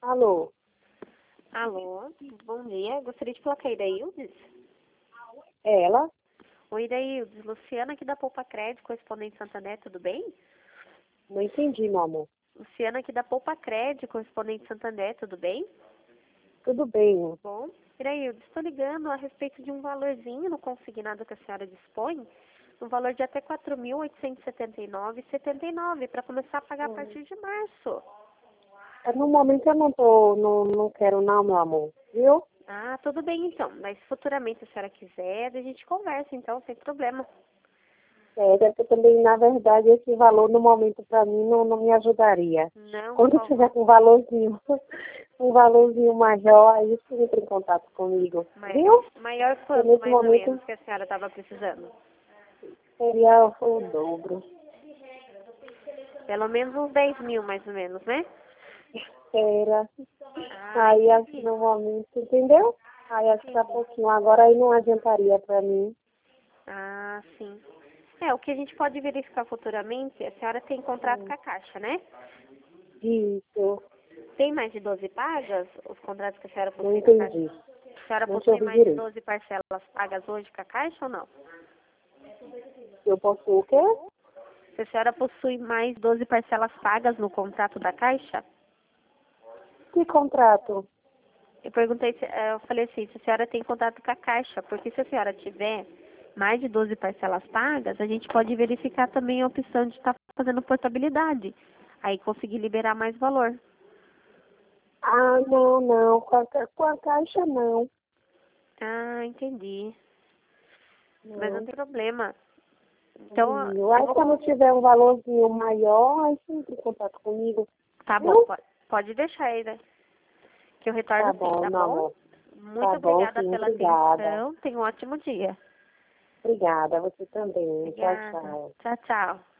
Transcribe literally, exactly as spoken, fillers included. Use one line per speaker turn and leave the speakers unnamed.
Alô?
Alô, bom dia. Gostaria de falar com a Iraildes.
Ela?
Oi, Iraildes. Luciana aqui da Poupa Crédito, correspondente Santander, tudo bem?
Não entendi, meu amor.
Luciana aqui da Poupa Crédito, correspondente Santander, tudo bem?
Tudo bem.
Bom. Iraildes, estou ligando a respeito de um valorzinho no consignado que a senhora dispõe, no valor de até quatro mil oitocentos e setenta e nove reais e setenta e nove centavos, para começar a pagar a partir de março.
No momento eu não tô, não, não quero não, meu amor. Viu?
Ah, tudo bem então. Mas futuramente, se a senhora quiser, a gente conversa então, sem problema.
É, deve ter também, na verdade, esse valor no momento para mim não, não me ajudaria.
Não,
Quando
por favor.
tiver com um valorzinho, um valorzinho maior, aí você entra em contato comigo.
Mas,
Viu?
maior
Porque
quanto,
nesse
mais ou
momento
menos, que a senhora estava precisando?
seria o dobro.
Pelo menos uns dez mil, mais ou menos, né?
Era.
Ah,
Aí, assim,
entendi.
no momento, entendeu? Aí, acho que tá pouquinho. Agora aí não adiantaria para mim.
Ah, sim. É, o que a gente pode verificar futuramente, a senhora tem contrato com a Caixa, né?
Isso.
Tem mais de doze pagas, os contratos que a senhora
Não
possui com a Caixa?
entendi.
A senhora
Não te
possui
ouvi
mais de
direito.
doze parcelas pagas hoje com a Caixa ou não?
Eu posso o quê?
Se a senhora possui mais doze parcelas pagas no contrato da Caixa?
Que contrato?
Eu perguntei, se, eh, eu falei assim, se a senhora tem contrato com a Caixa, porque se a senhora tiver mais de doze parcelas pagas, a gente pode verificar também a opção de estar fazendo portabilidade. Aí conseguir liberar mais valor.
Ah, não, não. Com a, ca- com a caixa, não.
Ah, entendi. Mas não
Não.
tem problema. Então,
Eu
eu
acho que
vou...
quando tiver um valorzinho maior, aí você entra em contato comigo.
Tá bom,
Viu?
pode, pode deixar aí, né? Que eu
Tá
retorno sim,
bom,
tá
meu
bom?
amor.
Muito
Tá bom,
obrigada
sim.
pela
Obrigada.
atenção. Tenha um ótimo dia.
Obrigada. Você também. Tchau,
Obrigada.
tchau.
Tchau, tchau.